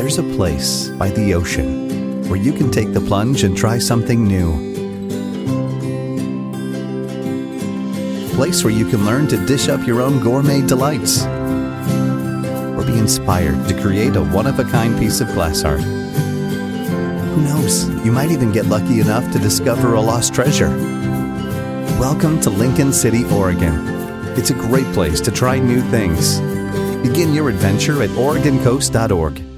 there's a place by the ocean where you can take the plunge and try something new. A place where you can learn to dish up your own gourmet delights, or be inspired to create a one-of-a-kind piece of glass art. Who knows, you might even get lucky enough to discover a lost treasure. Welcome to Lincoln City, Oregon. It's a great place to try new things. Begin your adventure at OregonCoast.org.